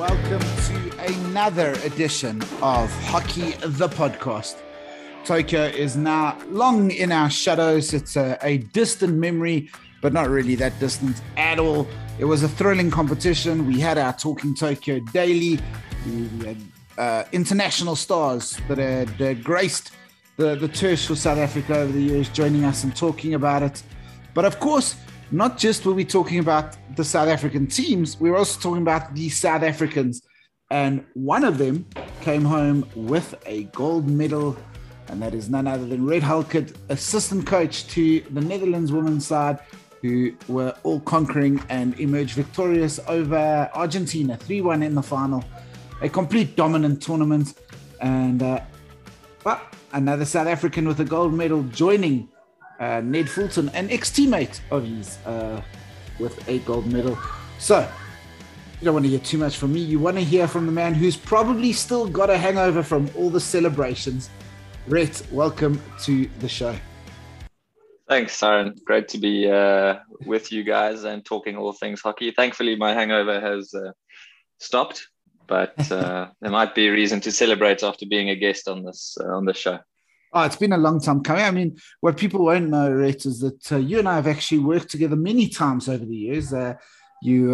welcome to another edition of Hockey the Podcast. Tokyo is now long in our shadows. It's a distant memory, but not really that distant at all. It was a thrilling competition. We had our Talking Tokyo daily. We had international stars that had graced the turf for South Africa over the years, joining us and talking about it. But of course, not just were we talking about the South African teams, we were also talking about the South Africans. And one of them came home with a gold medal, and that is none other than Red Halkett, assistant coach to the Netherlands women's side, who were all conquering and emerged victorious over Argentina, 3-1 in the final. A complete dominant tournament. And but another South African with a gold medal joining Ned Fulton, an ex-teammate of his, with a gold medal. So, you don't want to hear too much from me. You want to hear from the man who's probably still got a hangover from all the celebrations. Rhett, welcome to the show. Thanks, Aaron. Great to be with you guys and talking all things hockey. Thankfully, my hangover has stopped, but there might be a reason to celebrate after being a guest on this show. Oh, it's been a long time coming. I mean, what people won't know, Rhett, is that you and I have actually worked together many times over the years. You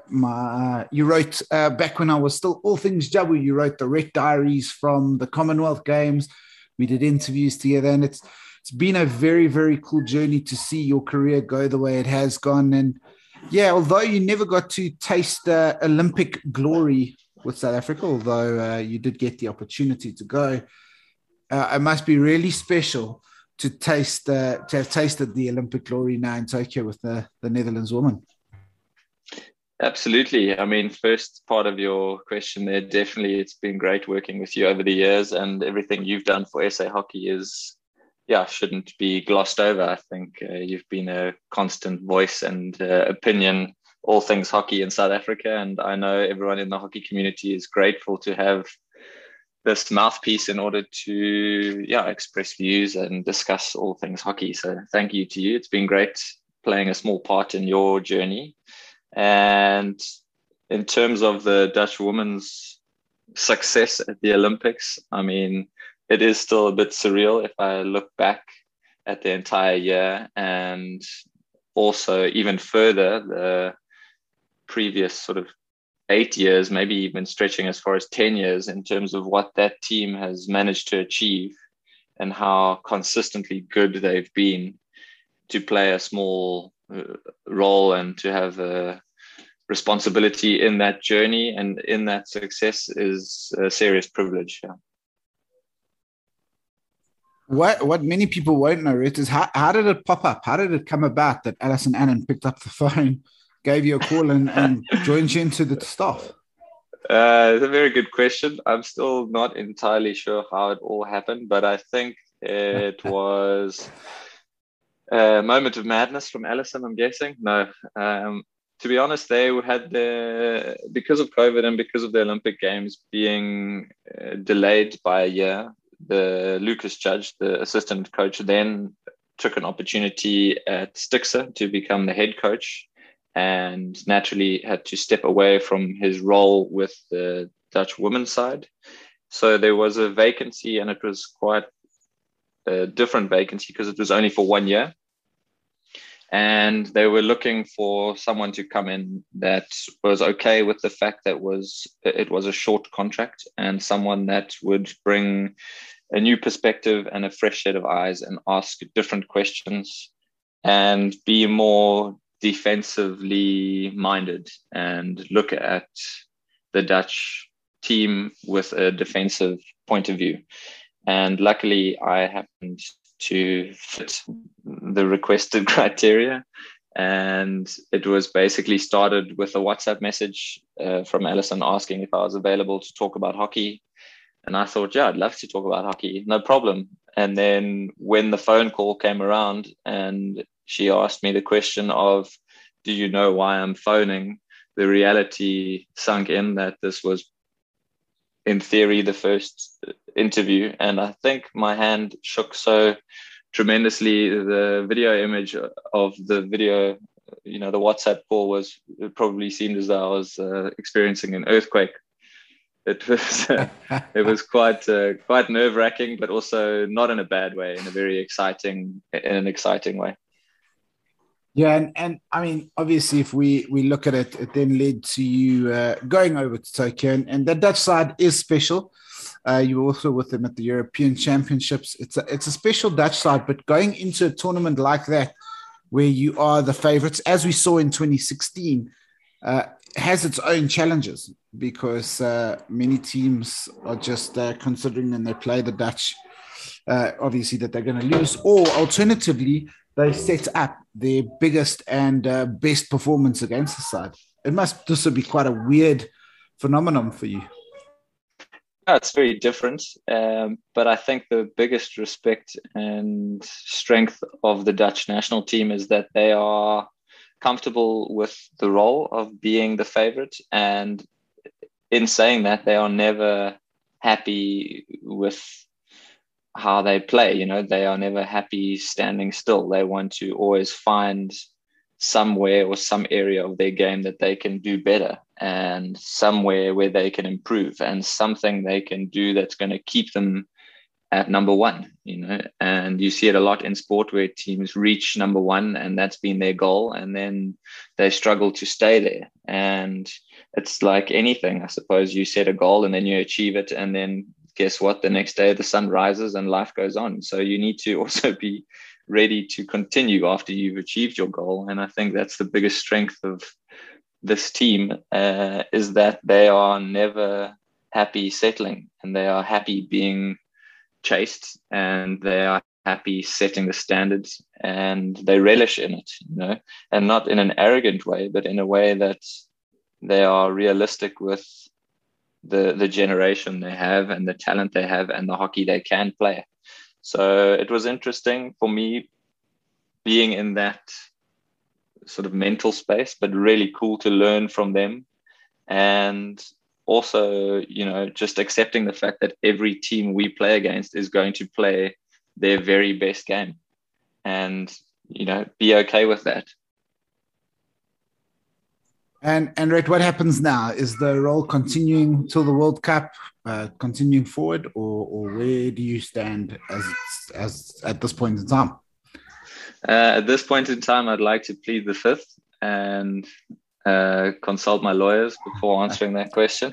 wrote back when I was still all things Jabu. You wrote the Rhett Diaries from the Commonwealth Games. We did interviews together, and it's been a very, very cool journey to see your career go the way it has gone. And yeah, although you never got to taste Olympic glory with South Africa, although you did get the opportunity to go. It must be really special to have tasted the Olympic glory now in Tokyo with the Netherlands woman. Absolutely. I mean, first part of your question there, definitely it's been great working with you over the years, and everything you've done for SA Hockey shouldn't be glossed over. I think you've been a constant voice and opinion, all things hockey in South Africa. And I know everyone in the hockey community is grateful to have this mouthpiece in order to express views and discuss all things hockey. So thank you to you. It's been great playing a small part in your journey. And in terms of the Dutch women's success at the Olympics, I mean, it is still a bit surreal if I look back at the entire year, and also even further the previous sort of 8 years, maybe even stretching as far as 10 years, in terms of what that team has managed to achieve and how consistently good they've been to play a small role and to have a responsibility in that journey and in that success is a serious privilege. Yeah. What many people won't know, Rhett, is how did it pop up? How did it come about that Alison Annan picked up the phone, gave you a call and joined you into the staff? It's a very good question. I'm still not entirely sure how it all happened, but I think it was a moment of madness from Alison, I'm guessing. No, to be honest, they had because of COVID and because of the Olympic Games being delayed by a year, the Lucas Judge, the assistant coach, then took an opportunity at Stichtse to become the head coach, and naturally had to step away from his role with the Dutch women's side. So there was a vacancy, and it was quite a different vacancy because it was only for 1 year. And they were looking for someone to come in that was okay with the fact that it was a short contract, and someone that would bring a new perspective and a fresh set of eyes and ask different questions and be more defensively minded and look at the Dutch team with a defensive point of view. And luckily, I happened to fit the requested criteria. And it was basically started with a WhatsApp message from Alison asking if I was available to talk about hockey. And I thought, yeah, I'd love to talk about hockey, no problem. And then when the phone call came around and she asked me the question of, do you know why I'm phoning? The reality sunk in that this was, in theory, the first interview. And I think my hand shook so tremendously. The video image of the video, the WhatsApp call was it probably seemed as though I was experiencing an earthquake. It was quite nerve-wracking, but also not in a bad way, in an exciting way. Yeah, and I mean, obviously, if we look at it, it then led to you going over to Tokyo, and the Dutch side is special. You were also with them at the European Championships. It's a special Dutch side, but going into a tournament like that, where you are the favorites, as we saw in 2016, has its own challenges because many teams are just considering when they play the Dutch, obviously, that they're going to lose, or alternatively, they set up their biggest and best performance against the side. It must also be quite a weird phenomenon for you. No, it's very different, but I think the biggest respect and strength of the Dutch national team is that they are comfortable with the role of being the favorite, and in saying that, they are never happy with how they play. You know, they are never happy standing still. They want to always find somewhere or some area of their game that they can do better, and somewhere where they can improve, and something they can do that's going to keep them at number one, you know. And you see it a lot in sport where teams reach number one and that's been their goal, and then they struggle to stay there. And it's like anything, I suppose. You set a goal and then you achieve it, and then guess what? The next day the sun rises and life goes on. So you need to also be ready to continue after you've achieved your goal. And I think that's the biggest strength of this team, is that they are never happy settling, and they are happy being chased, and they are happy setting the standards, and they relish in it, you know, and not in an arrogant way, but in a way that they are realistic with the generation they have and the talent they have and the hockey they can play. So it was interesting for me being in that sort of mental space, but really cool to learn from them. And also, you know, just accepting the fact that every team we play against is going to play their very best game, and, you know, be okay with that. And Rhett, what happens now? Is the role continuing till the World Cup, continuing forward, or where do you stand as at this point in time? At this point in time, I'd like to plead the fifth and consult my lawyers before answering that question.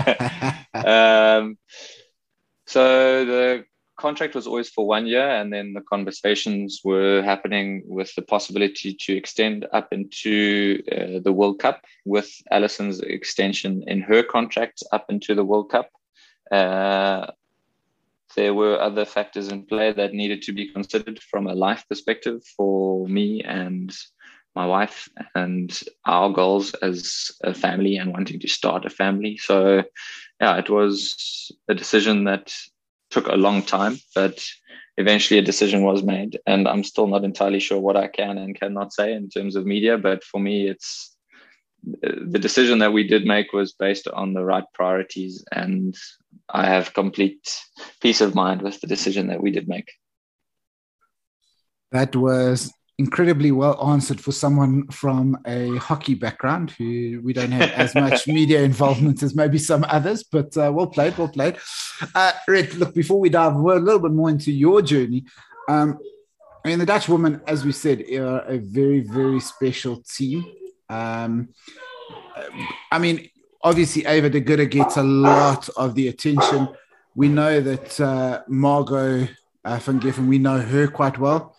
So the contract was always for 1 year, and then the conversations were happening with the possibility to extend up into the World Cup, with Alison's extension in her contract up into the World Cup. There were other factors in play that needed to be considered from a life perspective for me and my wife and our goals as a family and wanting to start a family. So yeah, it was a decision that took a long time, but eventually a decision was made, and I'm still not entirely sure what I can and cannot say in terms of media. But for me, it's the decision that we did make was based on the right priorities, and I have complete peace of mind with the decision that we did make. That was incredibly well answered for someone from a hockey background, who we don't have as much media involvement as maybe some others, but well played. Red, look, before we dive a little bit more into your journey, I mean, the Dutch women, as we said, are a very, very special team. I mean, obviously, Ava de Goede gets a lot of the attention. We know that Margot van Geffen, we know her quite well.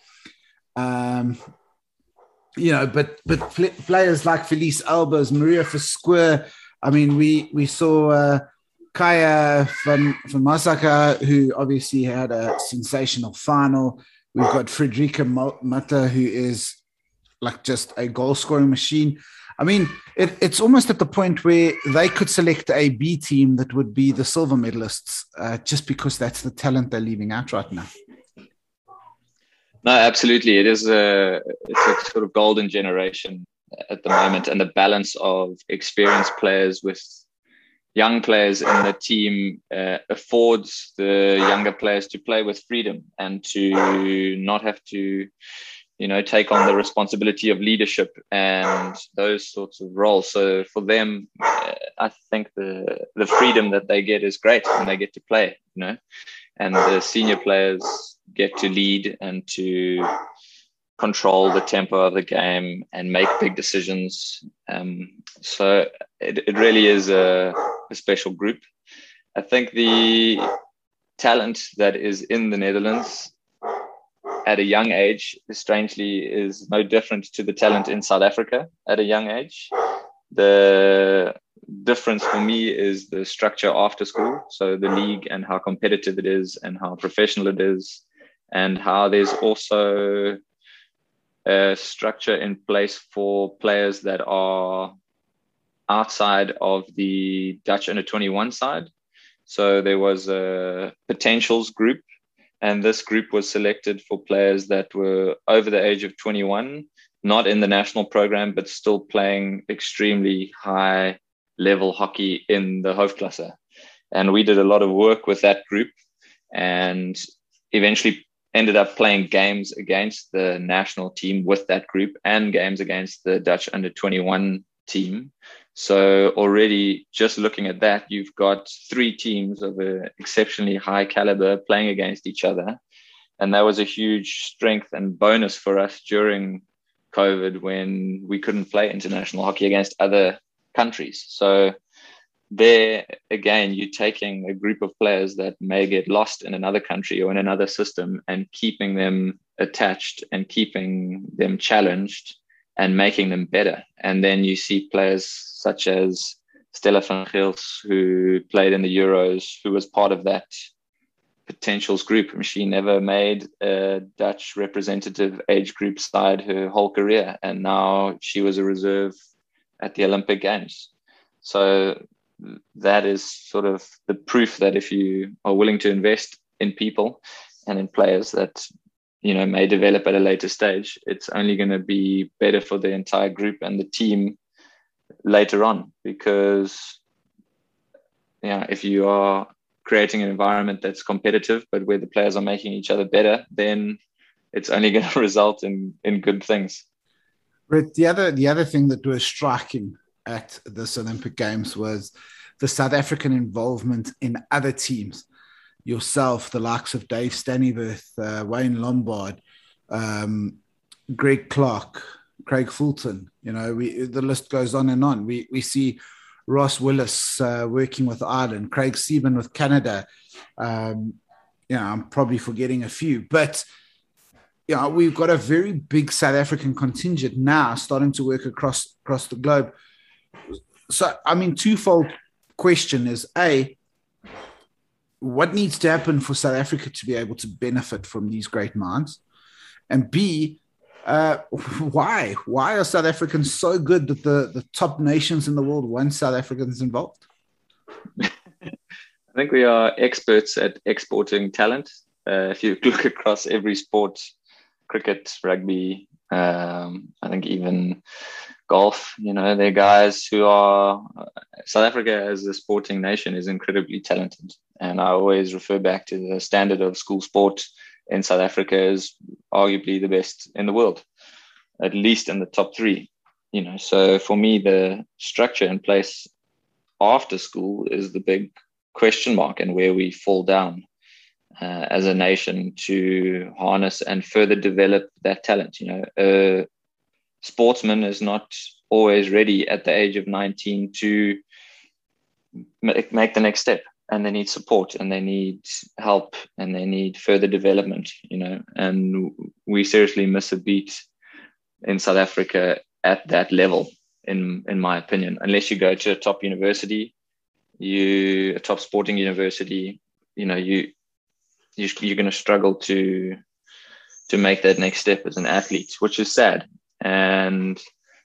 You know, but players like Felice Albers, Maria Versquer, I mean, we saw Kaya van Masaka, who obviously had a sensational final. We've got Frederica Mata, who is like just a goal-scoring machine. I mean, it's almost at the point where they could select a B team that would be the silver medalists, just because that's the talent they're leaving out right now. No, absolutely. It's a sort of golden generation at the moment, and the balance of experienced players with young players in the team affords the younger players to play with freedom and to not have to take on the responsibility of leadership and those sorts of roles. So for them, I think the freedom that they get is great, and they get to play, and the senior players get to lead and to control the tempo of the game and make big decisions. So it really is a special group. I think the talent that is in the Netherlands at a young age, strangely, is no different to the talent in South Africa at a young age. The difference for me is the structure after school. So the league and how competitive it is and how professional it is, and how there's also a structure in place for players that are outside of the Dutch under-21 side. So there was a potentials group, and this group was selected for players that were over the age of 21, not in the national program, but still playing extremely high level hockey in the Hoofdklasse. And we did a lot of work with that group, and eventually ended up playing games against the national team with that group and games against the Dutch under-21 team. So already just looking at that, you've got 3 teams of an exceptionally high caliber playing against each other. And that was a huge strength and bonus for us during COVID, when we couldn't play international hockey against other countries. So there, again, you're taking a group of players that may get lost in another country or in another system and keeping them attached and keeping them challenged and making them better. And then you see players such as Stella van Geels, who played in the Euros, who was part of that potentials group. She never made a Dutch representative age group side her whole career, and now she was a reserve at the Olympic Games. So that is sort of the proof that if you are willing to invest in people and in players that may develop at a later stage, it's only going to be better for the entire group and the team later on. Because if you are creating an environment that's competitive, but where the players are making each other better, then it's only going to result in good things. But the other thing that was striking at this Olympic Games was the South African involvement in other teams. Yourself, the likes of Dave Stannyworth, Wayne Lombard, Greg Clark, Craig Fulton. The list goes on and on. We see Ross Willis working with Ireland, Craig Seaman with Canada. I'm probably forgetting a few, but we've got a very big South African contingent now starting to work across the globe. So, twofold question is, A, what needs to happen for South Africa to be able to benefit from these great minds? And B, why are South Africans so good that the top nations in the world want South Africans involved? I think we are experts at exporting talent. If you look across every sport, cricket, rugby, I think even golf, they're guys who are... South Africa as a sporting nation is incredibly talented. And I always refer back to the standard of school sport in South Africa is arguably the best in the world, at least in the top 3. So for me, the structure in place after school is the big question mark, and where we fall down as a nation to harness and further develop that talent. A sportsman is not always ready at the age of 19 to make the next step, and they need support and they need help and they need further development, and we seriously miss a beat in South Africa at that level, in my opinion. Unless you go to a top university, a top sporting university, you're going to struggle to make that next step as an athlete, which is sad. And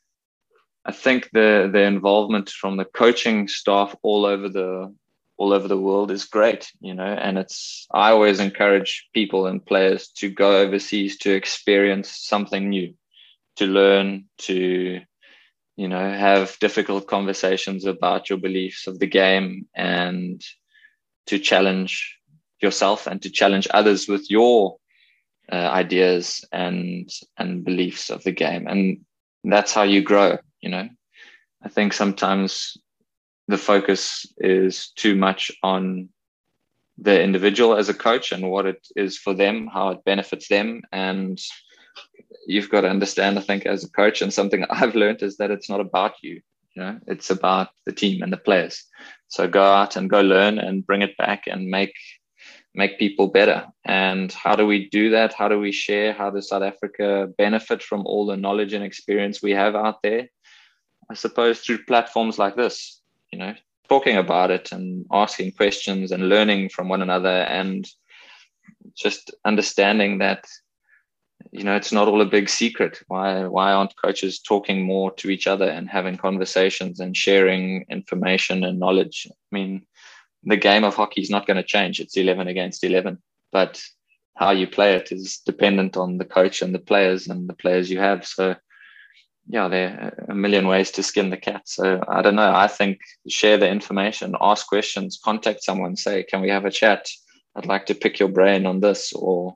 I think the involvement from the coaching staff all over the world is great, and I always encourage people and players to go overseas to experience something new, to learn, to have difficult conversations about your beliefs of the game, and to challenge yourself and to challenge others with your ideas and beliefs of the game, and that's how you grow. I think sometimes the focus is too much on the individual as a coach and what it is for them, how it benefits them. And you've got to understand, I think, as a coach, and something I've learned is that it's not about you. It's about the team and the players. So go out and go learn and bring it back and make people better. And how do we do that? How do we share? How does South Africa benefit from all the knowledge and experience we have out there? I suppose through platforms like this, talking about it and asking questions and learning from one another, and just understanding that, it's not all a big secret. Why aren't coaches talking more to each other and having conversations and sharing information and knowledge? I mean, the game of hockey is not going to change. It's 11 against 11, but how you play it is dependent on the coach and the players you have. So yeah, there are a million ways to skin the cat. So I don't know. I think share the information, ask questions, contact someone, say, can we have a chat? I'd like to pick your brain on this, or,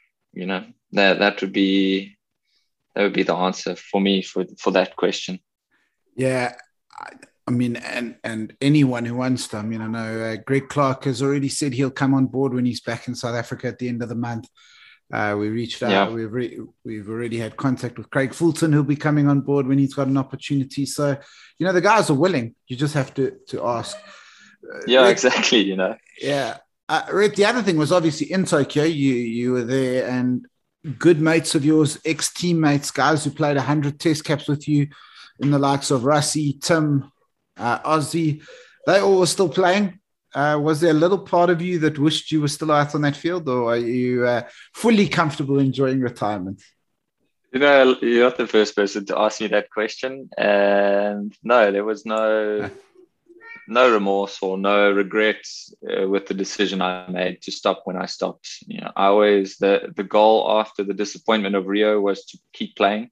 that would be the answer for me for that question. Yeah. I mean, and anyone who wants to, I know Greg Clark has already said he'll come on board when he's back in South Africa at the end of the month. We reached out. Yeah. We've already had contact with Craig Fulton, who'll be coming on board when he's got an opportunity. So, the guys are willing. You just have to ask. Yeah, Red, exactly. Yeah. Red, the other thing was obviously in Tokyo, you were there, and good mates of yours, ex-teammates, guys who played 100 test caps with you, in the likes of Rassie, Tim, Ozzy, they all were still playing. Was there a little part of you that wished you were still out on that field, or are you fully comfortable enjoying retirement? You're not the first person to ask me that question. And no, there was no remorse or no regret with the decision I made to stop when I stopped. I always, the goal after the disappointment of Rio was to keep playing.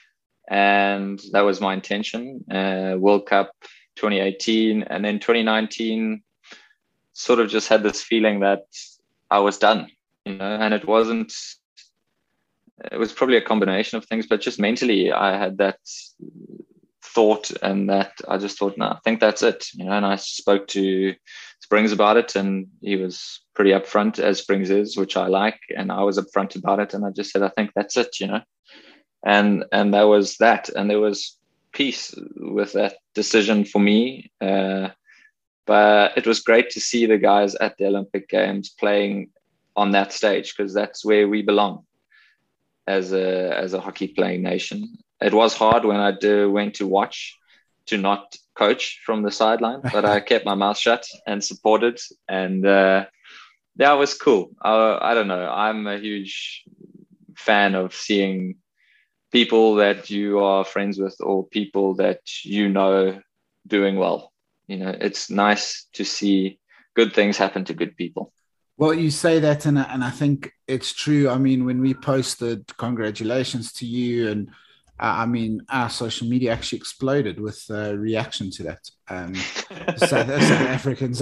And that was my intention. World Cup 2018, and then 2019 sort of just had this feeling that I was done, and it was probably a combination of things, but just mentally I had that thought, and that I just thought, no, I think that's it, and I spoke to Springs about it, and he was pretty upfront, as Springs is, which I like, and I was upfront about it, and I just said, I think that's it, and that was that, and there was peace with that decision for me. But it was great to see the guys at the Olympic Games playing on that stage, because that's where we belong as a hockey playing nation. It was hard when I went to watch, to not coach from the sideline, but I kept my mouth shut and supported. And that was cool. I don't know. I'm a huge fan of seeing people that you are friends with, or people that doing well. It's nice to see good things happen to good people. Well, you say that, and I think it's true. I mean, when we posted congratulations to you, and our social media actually exploded with reaction to that. South Africans,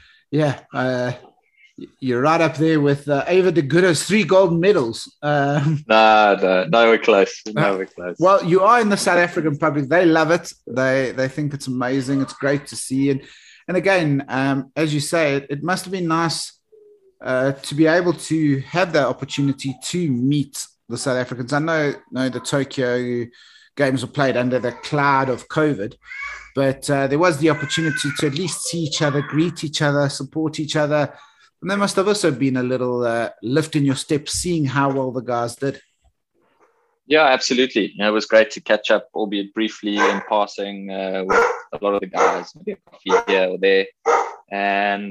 you're right up there with Ava de Goeder's 3 gold medals. No, we're close. No, we're close. Well, you are in the South African public. They love it. They think it's amazing. It's great to see. And again, as you say, it must have been nice to be able to have that opportunity to meet the South Africans. I know the Tokyo games were played under the cloud of COVID, but there was the opportunity to at least see each other, greet each other, support each other. And there must have also been a little lift in your step, seeing how well the guys did. Yeah, absolutely. It was great to catch up, albeit briefly, in passing with a lot of the guys, maybe a coffee here or there. And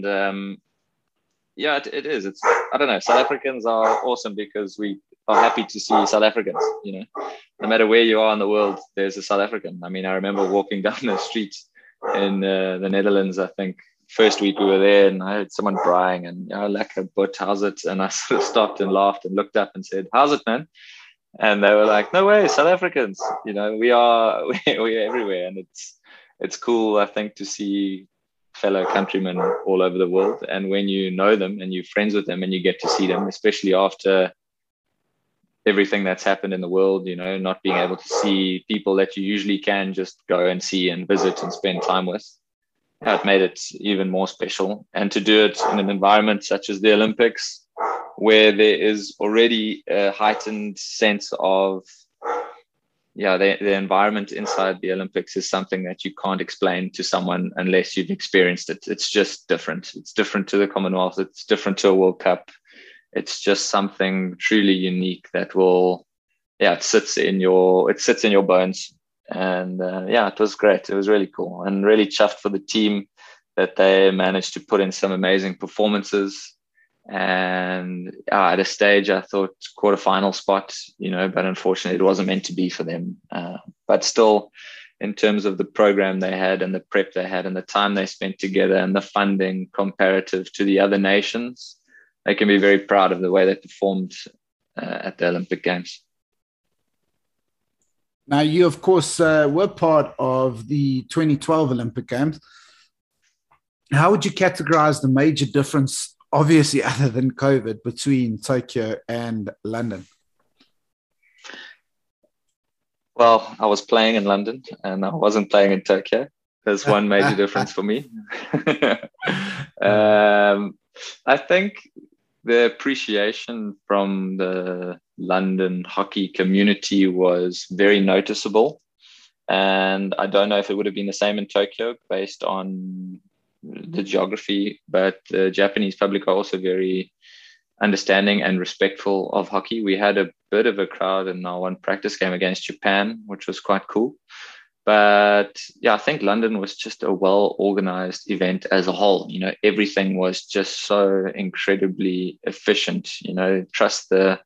it is. I don't know. South Africans are awesome because we are happy to see South Africans. No matter where you are in the world, there's a South African. I mean, I remember walking down the street in the Netherlands, I think, first week we were there, and I heard someone crying, and lekker but how's it? And I sort of stopped and laughed and looked up and said, how's it, man? And they were like, no way, South Africans. We're everywhere, and it's cool, I think, to see fellow countrymen all over the world. And when you know them and you're friends with them and you get to see them, especially after everything that's happened in the world, not being able to see people that you usually can just go and see and visit and spend time with. It made it even more special. And to do it in an environment such as the Olympics, where there is already a heightened sense of, the environment inside the Olympics is something that you can't explain to someone unless you've experienced it. It's just different. It's different to the Commonwealth. It's different to a World Cup. It's just something truly unique that it sits in your bones. And it was great. It was really cool, and really chuffed for the team that they managed to put in some amazing performances. And at a stage, I thought quarterfinal spot, but unfortunately, it wasn't meant to be for them. But still, in terms of the program they had and the prep they had and the time they spent together and the funding comparative to the other nations, they can be very proud of the way they performed at the Olympic Games. Now, you, of course, were part of the 2012 Olympic Games. How would you categorize the major difference, obviously other than COVID, between Tokyo and London? Well, I was playing in London and I wasn't playing in Tokyo. There's one major difference for me. I think the appreciation from the London hockey community was very noticeable. And I don't know if it would have been the same in Tokyo based on the geography, but the Japanese public are also very understanding and respectful of hockey. We had a bit of a crowd in our one practice game against Japan, which was quite cool. But I think London was just a well-organized event as a whole. Everything was just so incredibly efficient. Trust the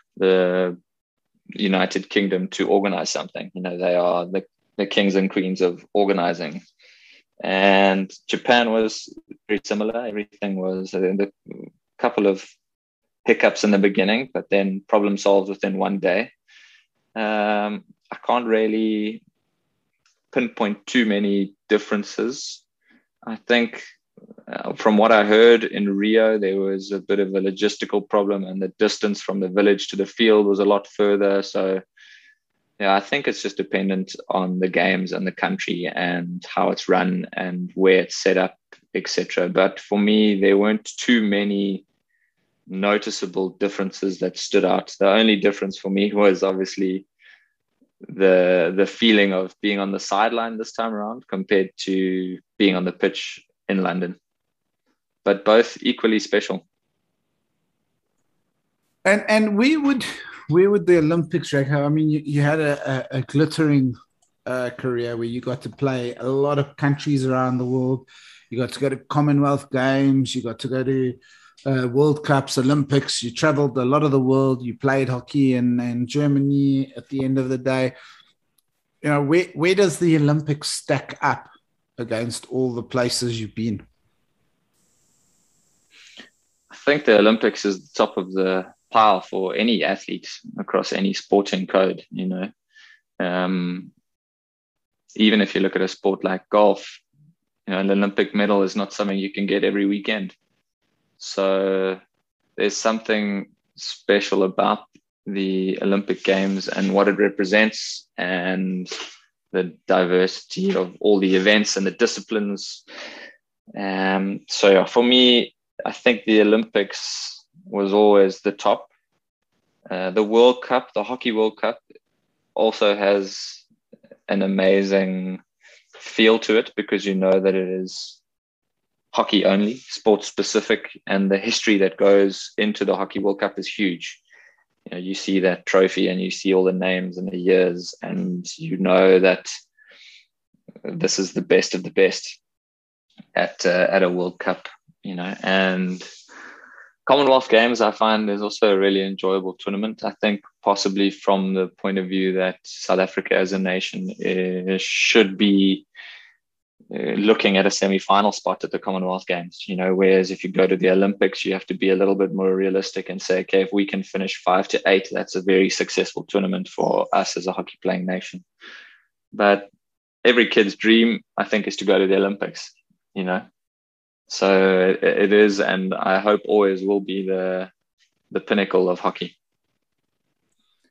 United Kingdom to organize something. They are the kings and queens of organizing. And Japan was very similar. Everything was a couple of hiccups in the beginning, but then problem solved within one day. I can't really pinpoint too many differences. I think from what I heard in Rio, there was a bit of a logistical problem, and the distance from the village to the field was a lot further. So I think it's just dependent on the games and the country and how it's run and where it's set up, etc. But for me, there weren't too many noticeable differences that stood out. The only difference for me was obviously the feeling of being on the sideline this time around compared to being on the pitch in London, but both equally special. And where would the Olympics rank? I mean, you had a glittering career where you got to play a lot of countries around the world. You got to go to Commonwealth Games. You got to go to World Cups, Olympics. You traveled a lot of the world. You played hockey in Germany at the end of the day. Where does the Olympics stack up against all the places you've been? I think the Olympics is the top of the pile for any athlete across any sporting code. Even if you look at a sport like golf, an Olympic medal is not something you can get every weekend. So there's something special about the Olympic Games and what it represents, and the diversity of all the events and the disciplines. For me, I think the Olympics was always the top. The World Cup, the Hockey World Cup, also has an amazing feel to it because you know that it is hockey only, sports specific, and the history that goes into the Hockey World Cup is huge. You see that trophy and you see all the names and the years, and you know that this is the best of the best at a World Cup, and Commonwealth Games, I find, is also a really enjoyable tournament. I think possibly from the point of view that South Africa as a nation should be looking at a semi-final spot at the Commonwealth Games, whereas if you go to the Olympics, you have to be a little bit more realistic and say, okay, if we can finish 5 to 8, that's a very successful tournament for us as a hockey playing nation. But every kid's dream, I think, is to go to the Olympics, So it is, and I hope always will be the pinnacle of hockey.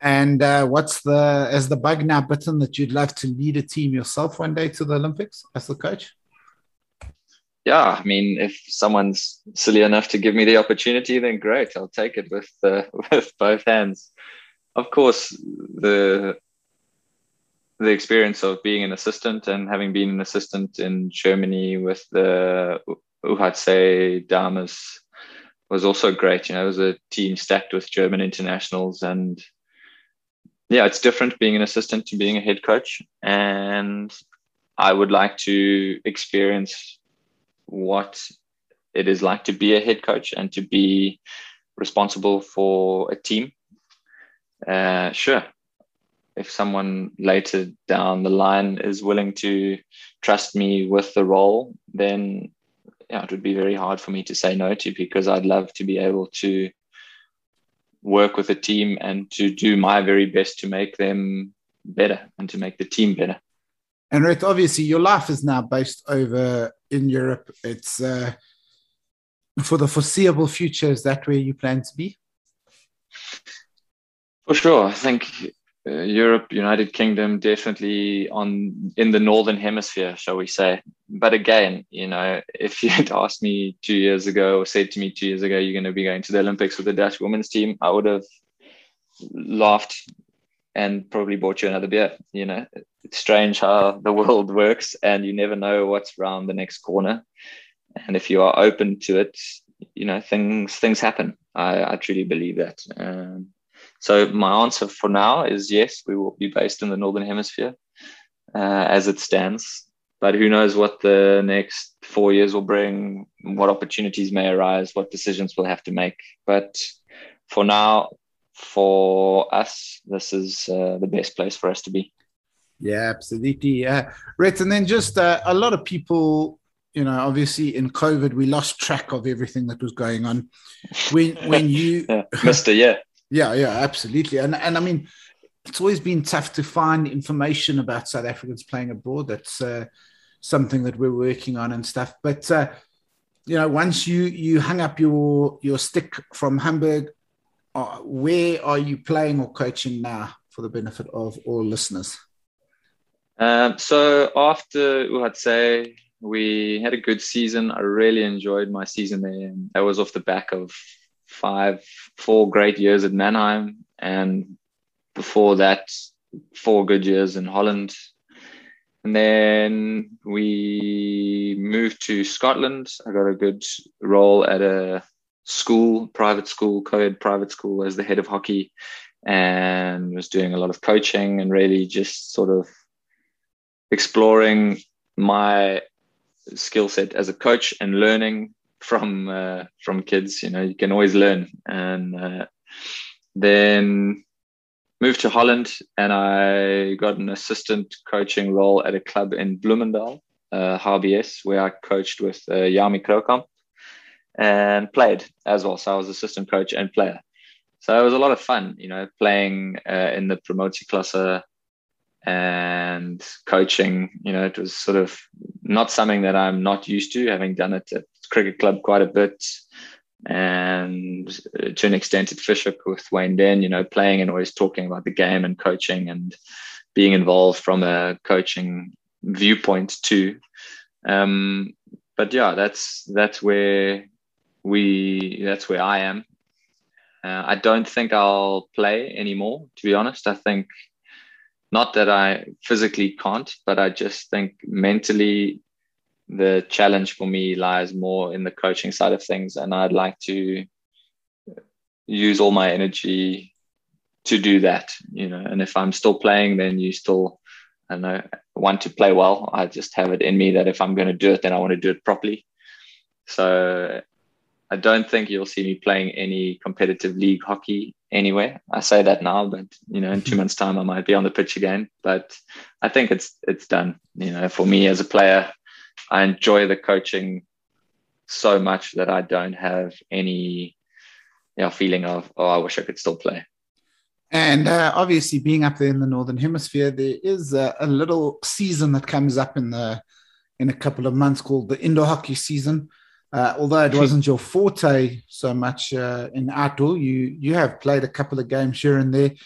And has the bug now bitten that you'd love to lead a team yourself one day to the Olympics as the coach? Yeah, I mean, if someone's silly enough to give me the opportunity, then great, I'll take it with with both hands. Of course, the experience of being an assistant and having been an assistant in Germany with the UHC Dames was also great. You know, it was a team stacked with German internationals, and yeah, it's different being an assistant to being a head coach. And I would like to experience what it is like to be a head coach and to be responsible for a team. Sure, if someone later down the line is willing to trust me with the role, then yeah, it would be very hard for me to say no to, because I'd love to be able to work with a team and to do my very best to make them better and to make the team better. And Rhett, obviously your life is now based over in Europe. It's for the foreseeable future, is that where you plan to be? For sure. I think Europe, United Kingdom, definitely in the Northern Hemisphere, shall we say. But again, you know, if you had asked me 2 years ago or said to me 2 years ago, you're going to be going to the Olympics with the Dutch women's team, I would have laughed and probably bought you another beer. You know, it's strange how the world works, and you never know what's around the next corner. And if you are open to it, you know, things happen. I truly believe that. So my answer for now is yes, we will be based in the Northern Hemisphere as it stands. But who knows what the next 4 years will bring, what opportunities may arise, what decisions we'll have to make. But for now, for us, this is the best place for us to be. Yeah, absolutely. Rhett, and then just a lot of people, you know, obviously in COVID, we lost track of everything that was going on. When you... yeah, Mr. Yeah. Yeah, absolutely. And I mean, it's always been tough to find information about South Africans playing abroad. That's something that we're working on and stuff. But, you know, once you hung up your stick from Hamburg, where are you playing or coaching now for the benefit of all listeners? So after UHC, we had a good season. I really enjoyed my season there. And that was off the back of 4 great years at Mannheim, and before that 4 good years in Holland. And then we moved to Scotland. I got a good role at a school, private school, co-ed private school, as the head of hockey, and was doing a lot of coaching and really just sort of exploring my skill set as a coach and learning from kids. You know, you can always learn. And then moved to Holland, and I got an assistant coaching role at a club in Bloemendal, HBS, where I coached with Jami Krokamp and played as well. So I was assistant coach and player. So it was a lot of fun, you know, playing in the promotieklasse and coaching. You know, it was sort of not something that I'm not used to, having done it at cricket club quite a bit, and to an extent at Fisher with Wayne Den, you know, playing and always talking about the game and coaching and being involved from a coaching viewpoint too. But yeah, that's where I am. I don't think I'll play anymore, to be honest. I think not that I physically can't, but I just think mentally the challenge for me lies more in the coaching side of things. And I'd like to use all my energy to do that, you know. And if I'm still playing, then you still, I don't know, want to play well. I just have it in me that if I'm going to do it, then I want to do it properly. So I don't think you'll see me playing any competitive league hockey anywhere. I say that now, but you know, in 2 months' time, I might be on the pitch again. But I think it's done. You know, for me as a player, I enjoy the coaching so much that I don't have any feeling of, I wish I could still play. And obviously, being up there in the Northern Hemisphere, there is a little season that comes up in a couple of months called the indoor hockey season. Although it wasn't your forte so much in outdoor, you have played a couple of games here and there.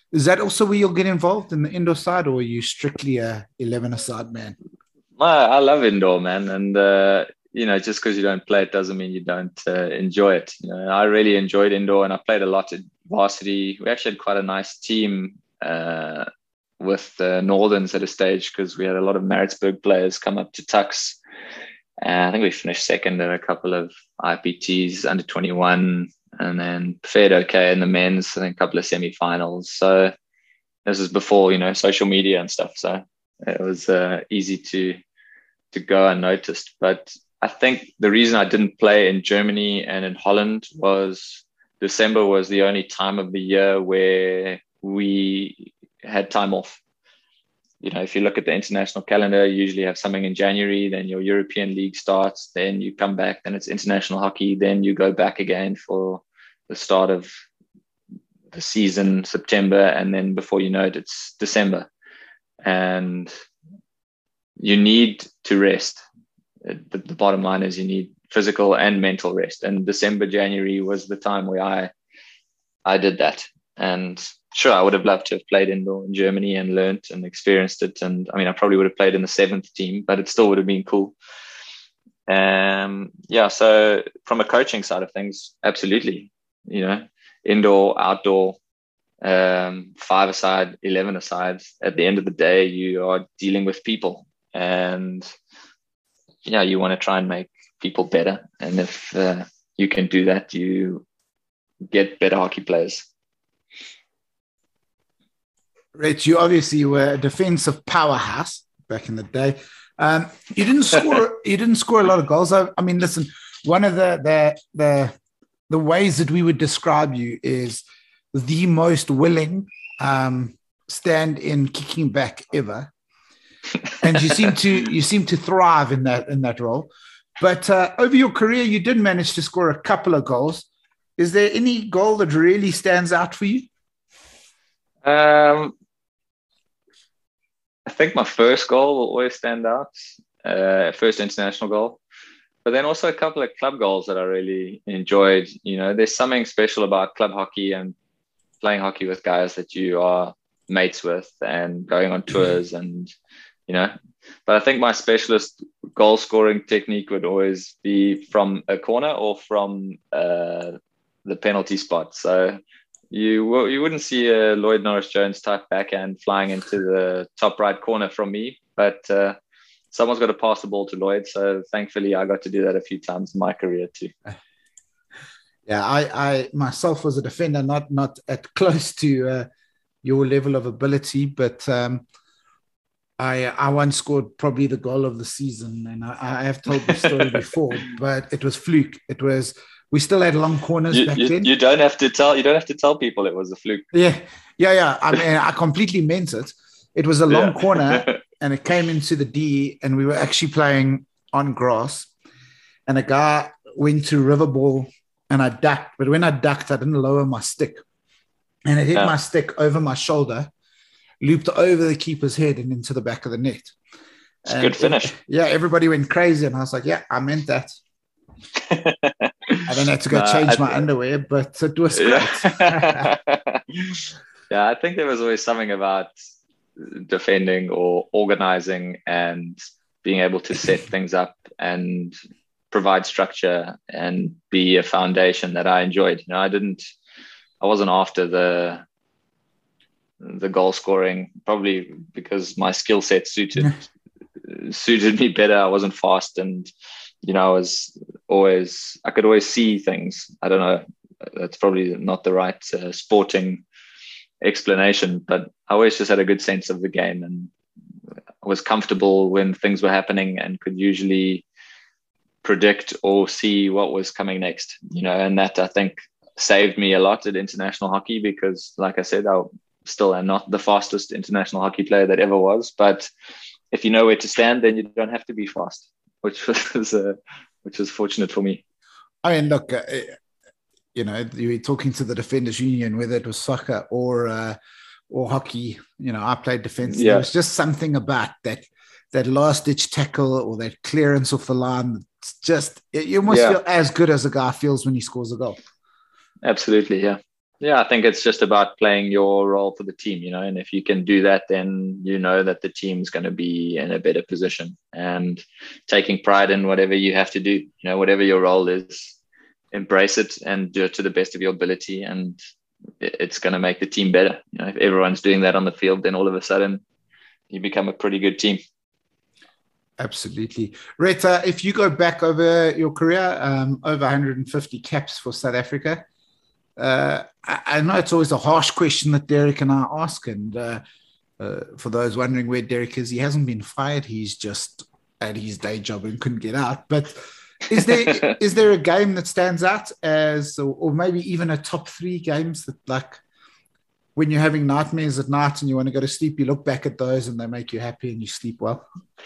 Is that also where you'll get involved in the indoor side, or are you strictly a 11-a-side man? I love indoor, man. And, just because you don't play it doesn't mean you don't enjoy it. I really enjoyed indoor, and I played a lot at varsity. We actually had quite a nice team with the Northerns at a stage, because we had a lot of Maritzburg players come up to Tux. And I think we finished second in a couple of IPTs, under 21, and then fared okay in the men's, I think a couple of semi-finals. So this is before, social media and stuff. So it was easy to go unnoticed. But I think the reason I didn't play in Germany and in Holland was December was the only time of the year where we had time off. If you look at the international calendar, you usually have something in January, then your European league starts, then you come back, then it's international hockey, then you go back again for the start of the season, September, and then before you know it, it's December. And you need to rest. The bottom line is you need physical and mental rest. And December, January was the time where I did that. And sure, I would have loved to have played indoor in Germany and learned and experienced it. And I mean, I probably would have played in the 7th team, but it still would have been cool. So from a coaching side of things, absolutely, indoor, outdoor, 5-a-side, 11-a-side. At the end of the day, you are dealing with people, and you want to try and make people better. And if you can do that, you get better hockey players. Rich, you obviously were a defensive powerhouse back in the day. You didn't score. You didn't score a lot of goals. I mean, listen. One of the ways that we would describe you is the most willing stand-in kicking back ever, and you seem to thrive in that role. But over your career, you did manage to score a couple of goals. Is there any goal that really stands out for you? I think my first goal will always stand out, first international goal, but then also a couple of club goals that I really enjoyed. There's something special about club hockey and playing hockey with guys that you are mates with and going on tours and, but I think my specialist goal scoring technique would always be from a corner or from the penalty spot. So you wouldn't see a Lloyd Norris-Jones type backhand flying into the top right corner from me, but someone's got to pass the ball to Lloyd. So thankfully, I got to do that a few times in my career too. Yeah, I myself was a defender, not at close to your level of ability, but I once scored probably the goal of the season, and I have told the story before, but it was fluke. We still had long corners back then. You don't have to tell people it was a fluke. Yeah. I mean, I completely meant it. It was a long corner, and it came into the D, and we were actually playing on grass. And a guy went to river ball, and I ducked. But when I ducked, I didn't lower my stick, and it hit my stick over my shoulder, looped over the keeper's head and into the back of the net. It's a good finish. Everybody went crazy, and I was like, "Yeah, I meant that." I then had to go change my underwear, but it was great. Yeah, I think there was always something about defending or organizing and being able to set things up and provide structure and be a foundation that I enjoyed. I wasn't after the goal scoring, probably because my skill set suited me better. I wasn't fast, and I could always see things. I don't know, that's probably not the right sporting explanation, but I always just had a good sense of the game, and I was comfortable when things were happening and could usually predict or see what was coming next, and that I think saved me a lot at international hockey, because like I said, I still am not the fastest international hockey player that ever was, but if you know where to stand, then you don't have to be fast, which was fortunate for me. I mean, look, you were talking to the Defenders Union, whether it was soccer or hockey. I played defense. Yeah. There was just something about that last-ditch tackle or that clearance off the line. It's just, you almost feel as good as a guy feels when he scores a goal. Absolutely, yeah. Yeah, I think it's just about playing your role for the team, and if you can do that, then you know that the team's going to be in a better position, and taking pride in whatever you have to do, whatever your role is, embrace it and do it to the best of your ability. And it's going to make the team better. If everyone's doing that on the field, then all of a sudden you become a pretty good team. Absolutely. Rhett, if you go back over your career, over 150 caps for South Africa, I know it's always a harsh question that Derek and I ask, and for those wondering where Derek is, he hasn't been fired. He's just at his day job and couldn't get out. But is there a game that stands out as, or maybe even a top 3 games that, like, when you're having nightmares at night and you want to go to sleep, you look back at those and they make you happy and you sleep well?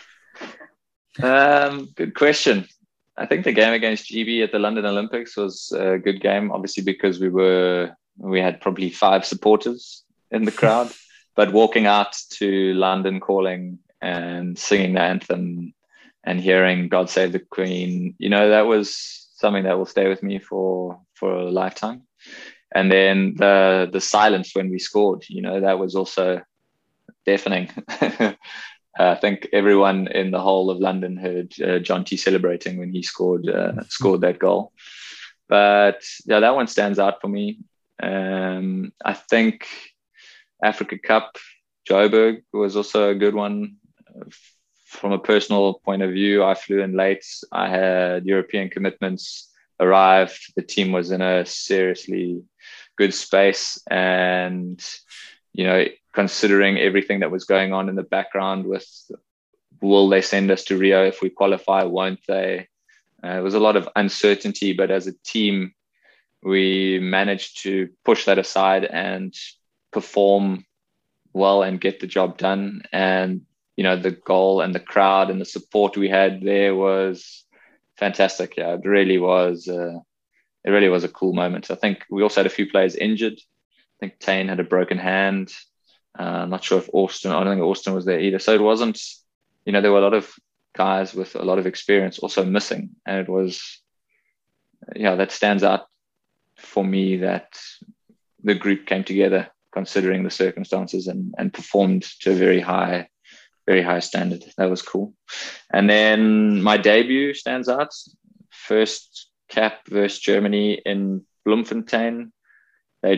Good question. I think the game against GB at the London Olympics was a good game, obviously because we had probably 5 supporters in the crowd, but walking out to London calling and singing the anthem and hearing God Save the Queen, that was something that will stay with me for a lifetime. And then the silence when we scored, that was also deafening. I think everyone in the whole of London heard John T celebrating when he scored that goal. But yeah, that one stands out for me. I think Africa Cup, Joburg was also a good one. From a personal point of view, I flew in late. I had European commitments arrived. The team was in a seriously good space. And, considering everything that was going on in the background with, will they send us to Rio if we qualify, won't they? It was a lot of uncertainty, but as a team, we managed to push that aside and perform well and get the job done. And, the goal and the crowd and the support we had there was fantastic. Yeah, it really was a cool moment. I think we also had a few players injured. I think Tane had a broken hand. I'm not sure if I don't think Austin was there either. So it wasn't, there were a lot of guys with a lot of experience also missing. And it was, that stands out for me that the group came together considering the circumstances and performed to a very high standard. That was cool. And then my debut stands out. First cap versus Germany in Bloemfontein. They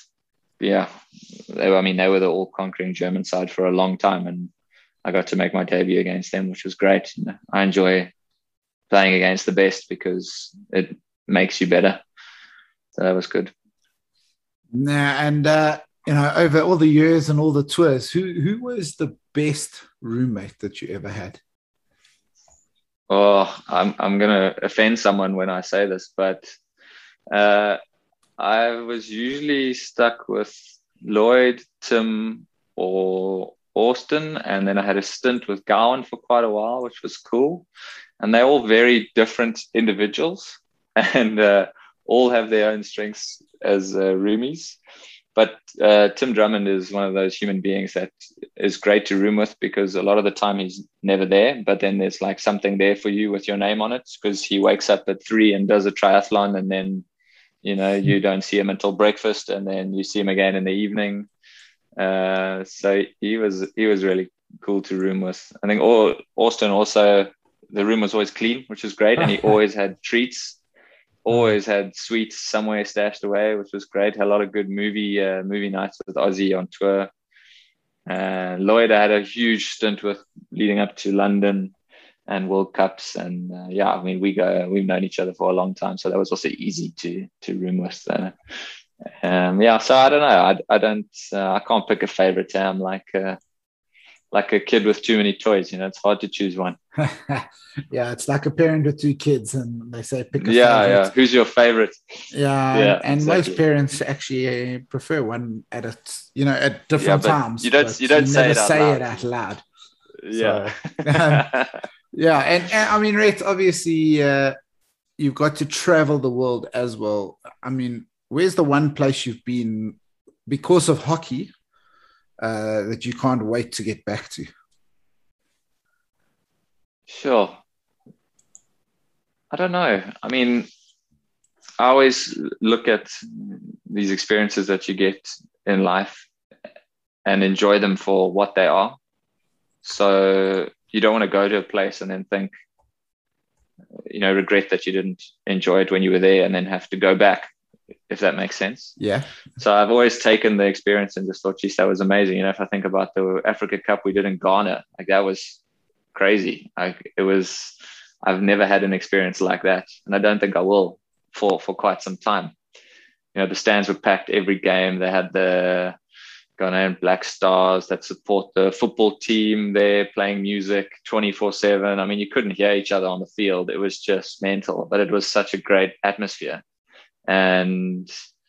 were the all-conquering German side for a long time, and I got to make my debut against them, which was great. I enjoy playing against the best because it makes you better. So that was good. And over all the years and all the tours, who was the best roommate that you ever had? Oh, I'm gonna offend someone when I say this, but I was usually stuck with Lloyd, Tim, or Austin, and then I had a stint with Gowan for quite a while, which was cool. And they're all very different individuals, and all have their own strengths as roomies. But Tim Drummond is one of those human beings that is great to room with because a lot of the time he's never there, but then there's like something there for you with your name on it because he wakes up at 3 and does a triathlon, and then you don't see him until breakfast, and then you see him again in the evening. So he was really cool to room with. I think Austin also, the room was always clean, which was great, and he always had treats, always had sweets somewhere stashed away, which was great. Had a lot of good movie nights with Ozzy on tour. Lloyd, I had a huge stint with leading up to London and World Cups, and we've known each other for a long time, so that was also easy to room with. So I don't know. I can't pick a favorite. I'm like a kid with too many toys. It's hard to choose one. Yeah, it's like a parent with 2 kids, and they say pick a favorite. Yeah. Who's your favorite? Yeah, and exactly. Most parents actually prefer one at different times. You don't say it out loud. Yeah. So, yeah, and I mean, Rhett, obviously, you've got to travel the world as well. I mean, where's the one place you've been because of hockey that you can't wait to get back to? Sure. I don't know. I mean, I always look at these experiences that you get in life and enjoy them for what they are. So you don't want to go to a place and then think, regret that you didn't enjoy it when you were there and then have to go back, if that makes sense. Yeah. So I've always taken the experience and just thought, geez, that was amazing. If I think about the Africa Cup we did in Ghana, like that was crazy. I've never had an experience like that. And I don't think I will for quite some time. The stands were packed every game. They had the Ghanaian Black Stars that support the football team there playing music 24/7. I mean, you couldn't hear each other on the field. It was just mental, but it was such a great atmosphere. And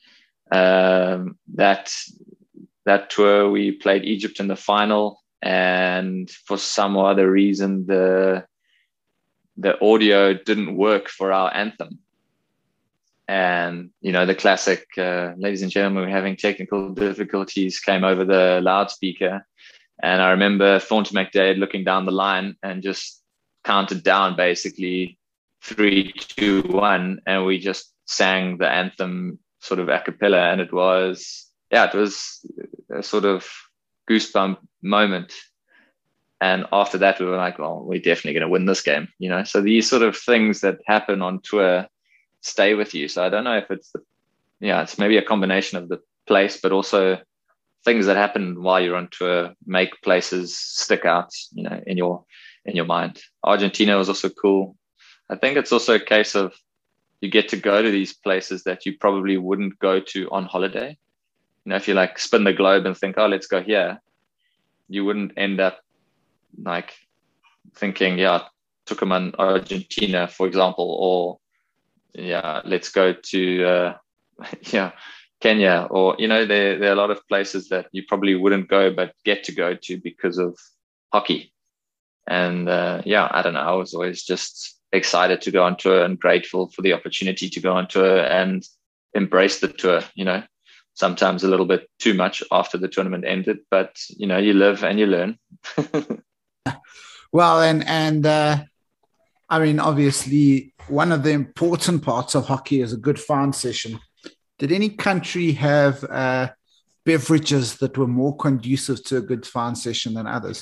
that tour, we played Egypt in the final, and for some other reason, the audio didn't work for our anthem. And, the classic, ladies and gentlemen, we're having technical difficulties, came over the loudspeaker. And I remember Thornton McDade looking down the line and just counted down basically 3, 2, 1. And we just sang the anthem sort of a cappella. And it was a sort of goosebump moment. And after that, we were like, well, we're definitely going to win this game, So these sort of things that happen on tour stay with you. So I don't know if it's it's maybe a combination of the place, but also things that happen while you're on tour make places stick out, in your mind. Argentina was also cool. I think it's also a case of you get to go to these places that you probably wouldn't go to on holiday. If you like spin the globe and think, oh, let's go here, you wouldn't end up like thinking, Tucumán, Argentina, for example, or let's go to Kenya, or there are a lot of places that you probably wouldn't go but get to go to because of hockey. And I don't know, I was always just excited to go on tour and grateful for the opportunity to go on tour and embrace the tour. Sometimes a little bit too much after the tournament ended, but you live and you learn. Well, and I mean, obviously, one of the important parts of hockey is a good fan session. Did any country have beverages that were more conducive to a good fan session than others?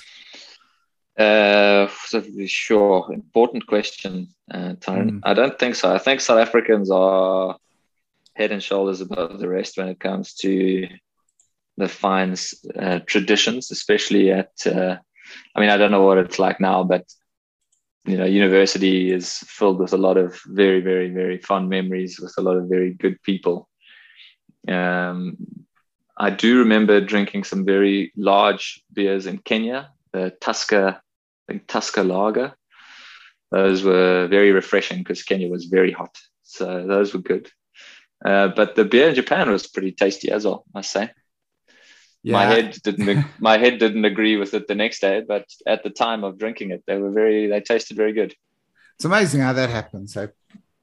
Sure. Important question, Tyron. I don't think so. I think South Africans are head and shoulders above the rest when it comes to the fines traditions, especially at, I don't know what it's like now, but university is filled with a lot of very, very, very fond memories with a lot of very good people. I do remember drinking some very large beers in Kenya, the Tusker Lager. Those were very refreshing because Kenya was very hot. So those were good. But the beer in Japan was pretty tasty as well, I must say. Yeah. My head didn't agree with it the next day, but at the time of drinking it, they tasted very good. It's amazing how that happens. So,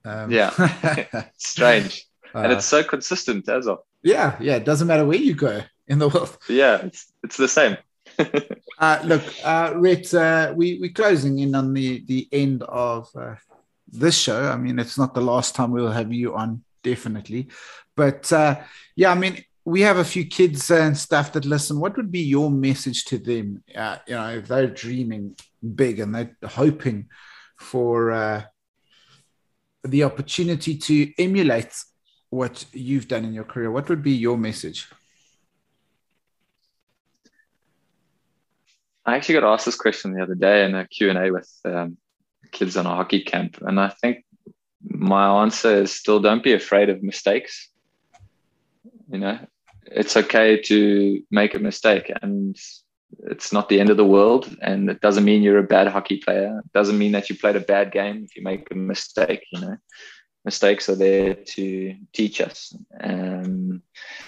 strange. And it's so consistent as well. Yeah. It doesn't matter where you go in the world. Yeah, it's the same. Look, Rhett, we're closing in on the end of this show. I mean, it's not the last time we'll have you on, definitely. But we have a few kids and stuff that listen. What would be your message to them? If they're dreaming big and they're hoping for the opportunity to emulate what you've done in your career, what would be your message? I actually got asked this question the other day in a Q&A with kids on a hockey camp. And I think my answer is still don't be afraid of mistakes. It's okay to make a mistake, and it's not the end of the world. And it doesn't mean you're a bad hockey player. It doesn't mean that you played a bad game if you make a mistake. Mistakes are there to teach us. And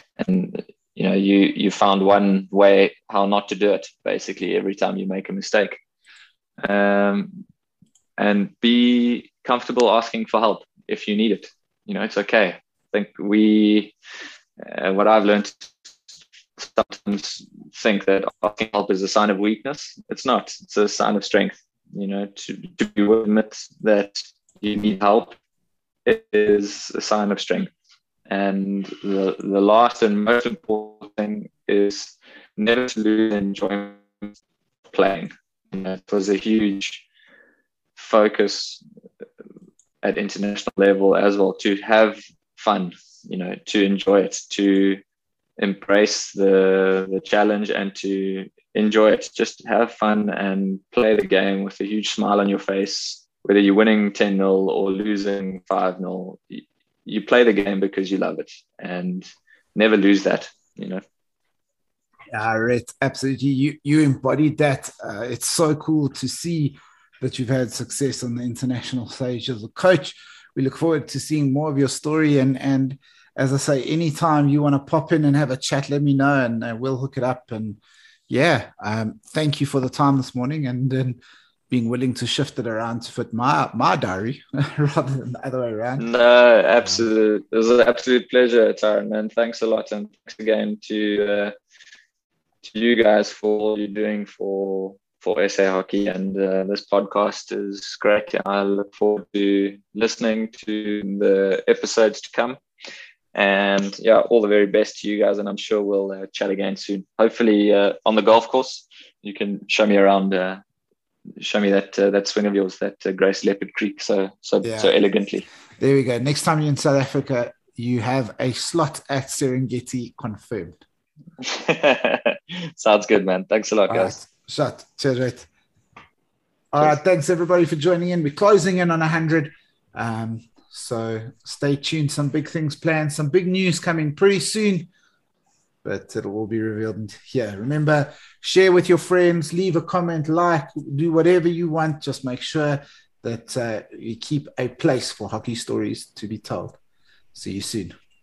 you found one way how not to do it, basically, every time you make a mistake. And be comfortable asking for help if you need it. It's okay. I think what I've learned, sometimes think that asking help is a sign of weakness. It's not. It's a sign of strength. To admit that you need help is a sign of strength. And the last and most important thing is never to lose enjoyment of playing. It was a huge focus at international level as well, to have fun, to enjoy it, to embrace the challenge and to enjoy it. Just have fun and play the game with a huge smile on your face, whether you're winning 10-0 or losing 5-0. You play the game because you love it, and never lose that. Yeah, right. Absolutely. You embodied that. It's so cool to see that you've had success on the international stage as a coach. We look forward to seeing more of your story. And as I say, anytime you want to pop in and have a chat, let me know, and we'll hook it up. And yeah, thank you for the time this morning, and then being willing to shift it around to fit my diary rather than the other way around. No, absolute. It was an absolute pleasure, Tyron, man. Thanks a lot. And thanks again to you guys for all you're doing for SA Hockey. And this podcast is great. I look forward to listening to the episodes to come. And yeah, all the very best to you guys. And I'm sure we'll chat again soon. Hopefully on the golf course, you can show me around. Show me that swing of yours, that Grace Leopard Creek, so elegantly. There we go. Next time you're in South Africa, you have a slot at Serengeti confirmed. Sounds good, man. Thanks a lot, all guys. Right. Shut. Cheers, right. All right. Thanks everybody for joining in. We're closing in on 100. So stay tuned. Some big things planned. Some big news coming pretty soon. But it'll all be revealed here. Remember, share with your friends, leave a comment, like, do whatever you want. Just make sure that you keep a place for hockey stories to be told. See you soon.